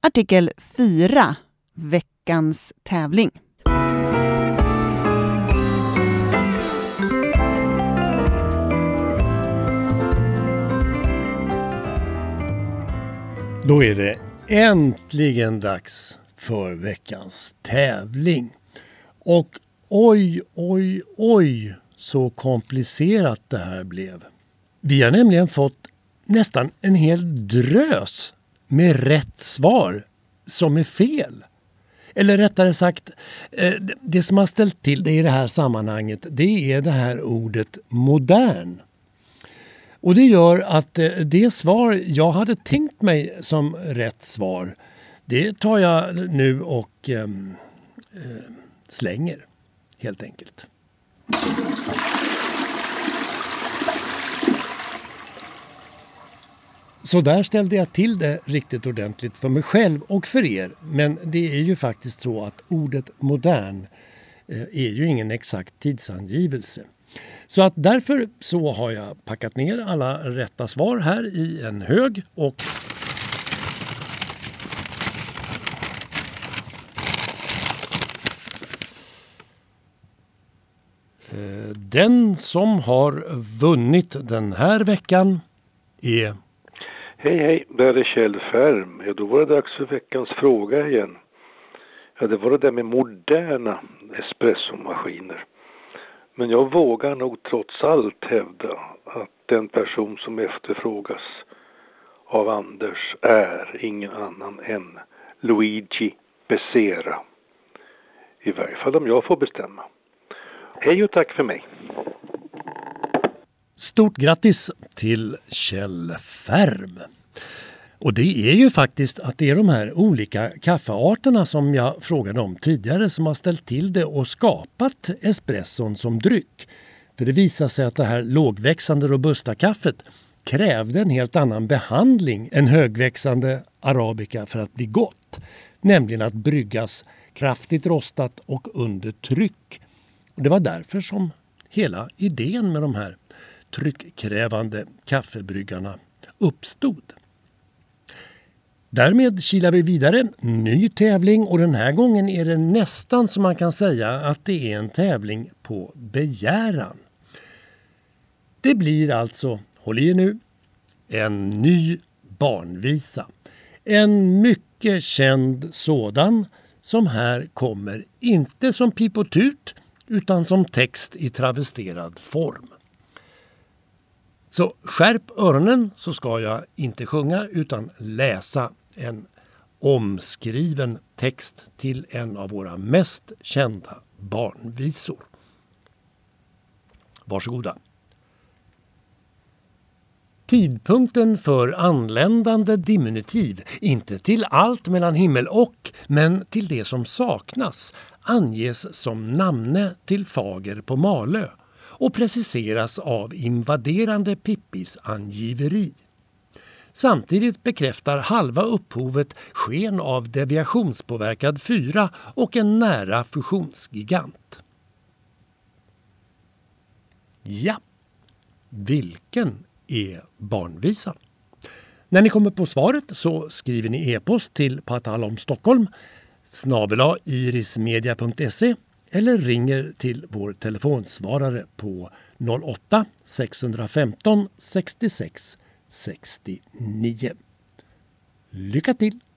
Artikel 4. Veckans tävling. Då är det äntligen dags för veckans tävling. Och oj så komplicerat det här blev. Vi har nämligen fått nästan en hel drös med rätt svar som är fel. Eller rättare sagt, det som har ställt till det i det här sammanhanget, det är det här ordet modern. Och det gör att det svar jag hade tänkt mig som rätt svar, det tar jag nu och slänger helt enkelt. Så där ställde jag till det riktigt ordentligt för mig själv och för er. Men det är ju faktiskt så att ordet modern är ju ingen exakt tidsangivelse. Så att därför så har jag packat ner alla rätta svar här i en hög och den som har vunnit den här veckan är... Hej, där är Kjell Färm. Ja, då var det dags för veckans fråga igen. Ja, det var det där med moderna espressomaskiner. Men jag vågar nog trots allt hävda att den person som efterfrågas av Anders är ingen annan än Luigi Becerra. I varje fall om jag får bestämma. Hej och tack för mig. Stort grattis till Kjell Färm. Och det är ju faktiskt att det är de här olika kaffearterna som jag frågade om tidigare som har ställt till det och skapat espresson som dryck. För det visar sig att det här lågväxande robusta kaffet krävde en helt annan behandling än högväxande arabica för att bli gott. Nämligen att bryggas kraftigt rostat och under tryck. Och det var därför som hela idén med de här tryckkrävande kaffebryggarna uppstod. Därmed kilar vi vidare, ny tävling och den här gången är det nästan som man kan säga att det är en tävling på begäran. Det blir alltså, håll i nu, en ny barnvisa. En mycket känd sådan som här kommer inte som pip och tut utan som text i travesterad form. Så skärp öronen så ska jag inte sjunga utan läsa en omskriven text till en av våra mest kända barnvisor. Varsågoda. Tidpunkten för anländande diminutiv, inte till allt mellan himmel och, men till det som saknas, anges som namne till fager på Malö och preciseras av invaderande Pippis angiveri. Samtidigt bekräftar halva upphovet sken av deviationspåverkad 4 och en nära fusionsgigant. Ja, vilken är barnvisan? När ni kommer på svaret så skriver ni e-post till patalomstockholm @irismedia.se eller ringer till vår telefonsvarare på 08 615 66 69. Lycka till!